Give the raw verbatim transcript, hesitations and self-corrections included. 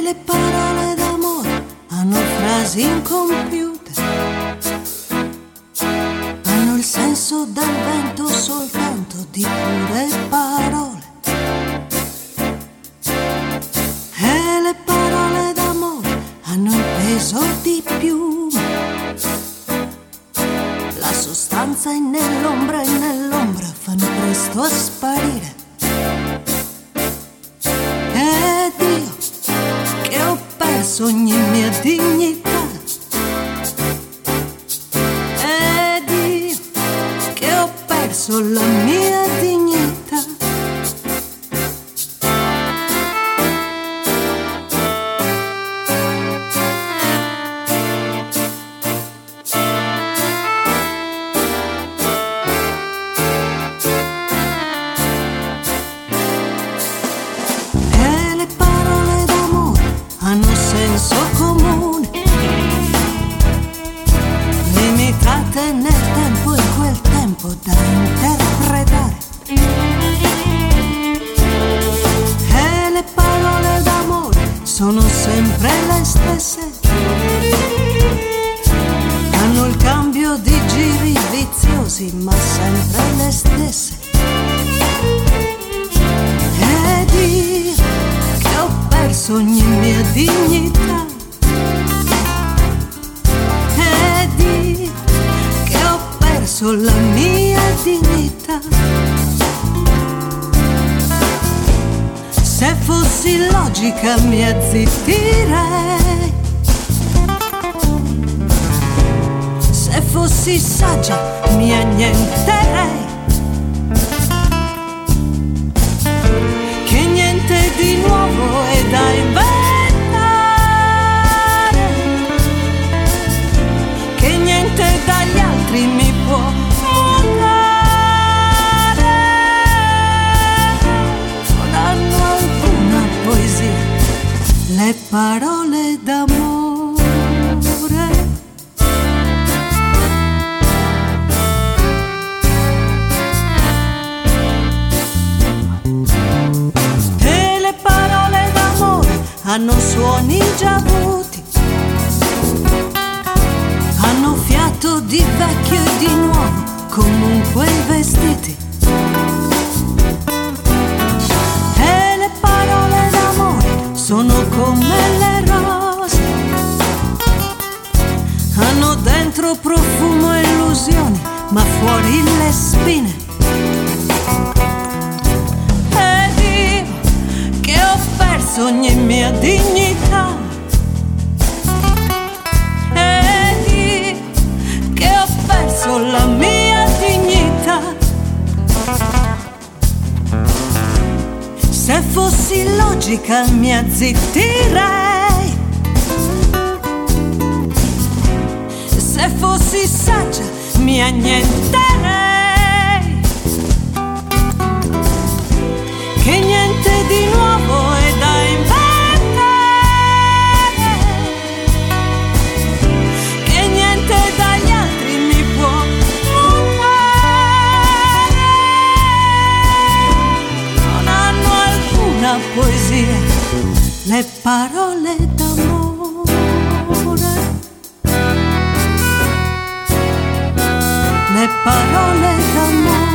le parole d'amore hanno frasi incompiute, hanno il senso del vento soltanto di pure parole. E le parole d'amore hanno il peso di piume, la sostanza è nell'ombra e nell'ombra fanno presto a sparire. Ed io che ho perso ogni mia dignità, ed io che ho perso la mia dignità. Senso comune, limitate nel tempo e quel tempo da interpretare. E le parole d'amore sono sempre le stesse, hanno il cambio di giri viziosi ma sempre le stesse. Ed io che ho perso ogni mia dignità, ed io che ho perso la mia dignità. Se fossi logica mi azzittirei, se fossi saggia mi annienterei, che niente di nuovo è da inventare, che niente dagli altri mi può mutare. Non hanno alcuna poesia le parole d'amore. Hanno suoni già avuti, hanno fiato di vecchio e di nuovo, comunque i vestiti. E le parole d'amore sono come le rose, hanno dentro profumo e illusioni, ma fuori le spine. Ogni mia dignità, ed io che ho perso la mia dignità. Se fossi logica mi azzittirei, se fossi saggia mi annienterei, che niente di nuovo è da inventare, che niente dagli altri mi può mutare. Non hanno alcuna poesia le parole d'amore, le parole d'amore.